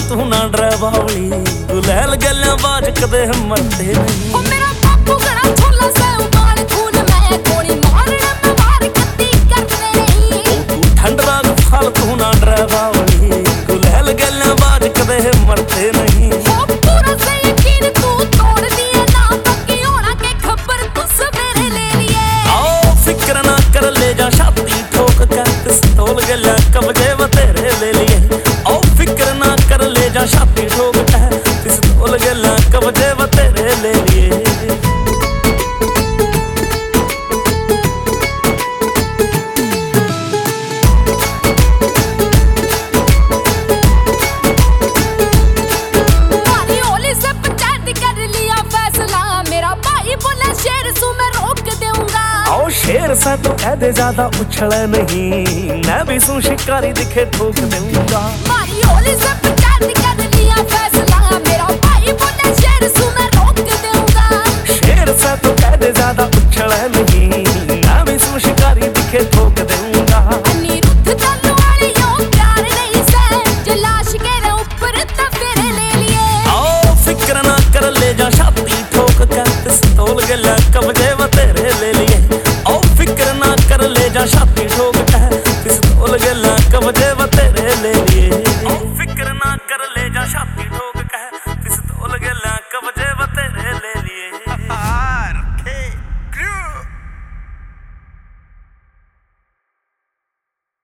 तू ना डरावाली गुलैल गल्ला बाज कदे मरते नहीं। ओ मेरा बापू घड़ा छोला से उबाल खून मैं गोली मारना मैं वार कत्ती करते नहीं। तू ठंड राग फाल तू ना डरावाली गुलैल गल्ला बाज कदे मरते नहीं। ओ पूरा से यकीन तू तोड़ दिए ना बाकी होना के खबर तू सवेरे ले लिए। आओ फिक्र ना कर ले जा छाती ठोक कर पिस्तौल गल्ला कब्जे व तेरे ले लिए। आओ फिक्र ना कर ले जा छाती ठोक कर पिस्तौल गल्ला कब्जे व तेरे ले लिए। मारी ओली से पंचायत कर लिया फैसला मेरा भाई बोला शेर सू मैं रोक दूंगा। आओ शेर सा तो कह दे ज्यादा उछल नहीं मैं भी सू शिकारी दिखे ठोक दूंगा। मारी ओली से